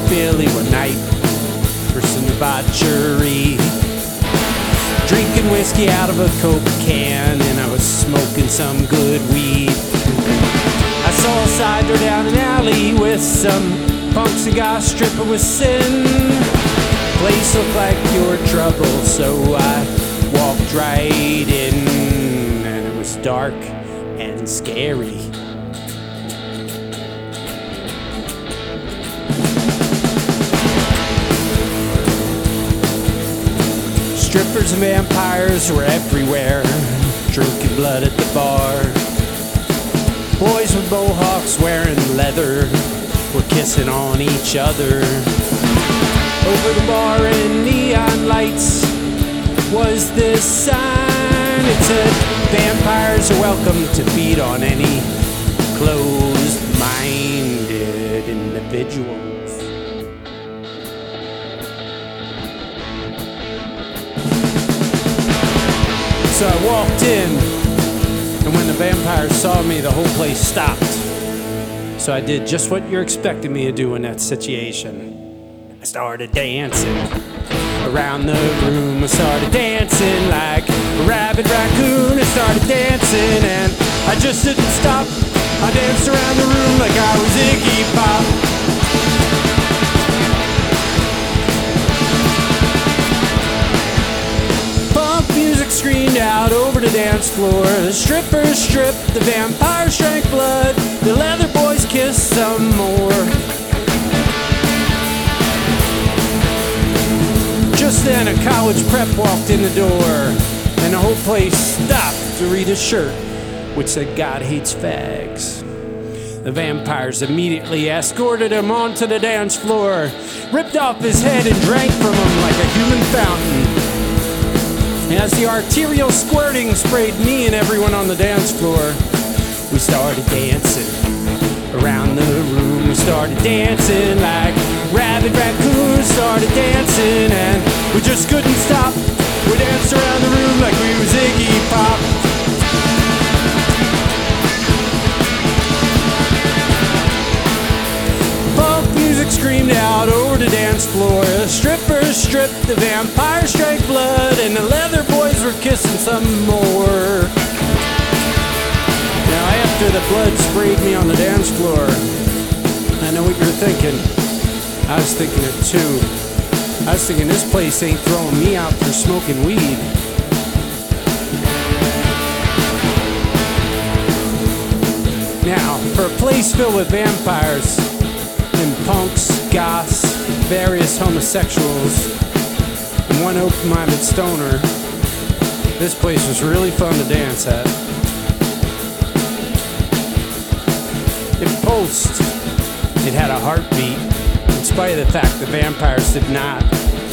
Billy one night for some debauchery, drinking whiskey out of a Coke can, and I was smoking some good weed. I saw a sidler down an alley with some punks and got a stripper with sin. Place looked like pure trouble, so I walked right in, and it was dark and scary. Strippers and vampires were everywhere, drinking blood at the bar. Boys with mohawks wearing leather were kissing on each other. Over the bar in neon lights was this sign. It said, vampires are welcome to feed on any closed-minded individuals. So I walked in, and when the vampires saw me, the whole place stopped. So I did just what you're expecting me to do in that situation. I started dancing around the room. I started dancing like a rabid raccoon. I started dancing and I just didn't stop. I danced around the room like I was Iggy Pop. Punk music screamed out over the dance floor. The strippers stripped, the vampires drank blood. The leather boys kissed some more. Just then a college prep walked in the door, and the whole place stopped to read his shirt, which said, "God hates fags." The vampires immediately escorted him onto the dance floor, ripped off his head and drank from him like a human fountain. As the arterial squirting sprayed me and everyone on the dance floor, we started dancing around the room. We started dancing like rabid raccoons. Started dancing and we just couldn't stop. We danced around the room like we was Iggy Pop. Punk music screamed out over the dance floor. The strippers stripped, the vampires drank blood, and the leather boys were kissing some more. Now after the blood sprayed me on the dance floor, I know what you're thinking. I was thinking it too. I was thinking this place ain't throwing me out for smoking weed. Now, for a place filled with vampires and punks, goths, various homosexuals, and one open-minded stoner, this place was really fun to dance at. It pulsed. It had a heartbeat, in spite of the fact the vampires did not.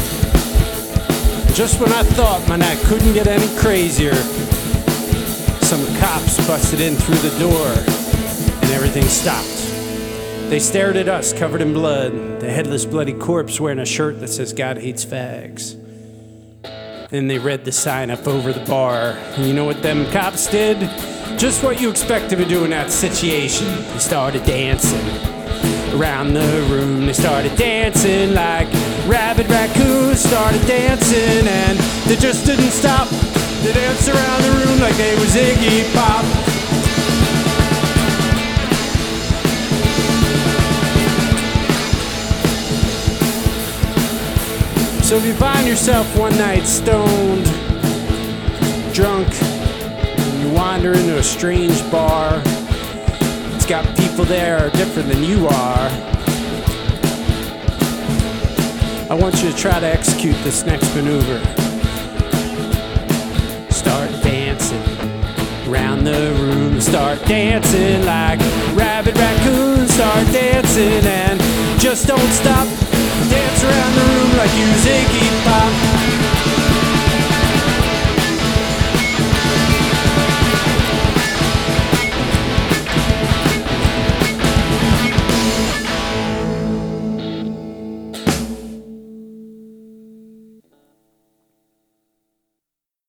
Just when I thought my night couldn't get any crazier, some cops busted in through the door, and everything stopped. They stared at us, covered in blood, the headless bloody corpse wearing a shirt that says "God hates fags." Then they read the sign up over the bar, and you know what them cops did? Just what you expect them to do in that situation. They started dancing around the room. They started dancing like rabid raccoons. Started dancing and they just didn't stop. They danced around the room like they was Iggy Pop. So if you find yourself one night stoned, drunk, and you wander into a strange bar, it's got people there different than you are, I want you to try to execute this next maneuver. Start dancing around the room. Start dancing like rabid raccoons. Start dancing and just don't stop. Dance around the room like you was Iggy Pop.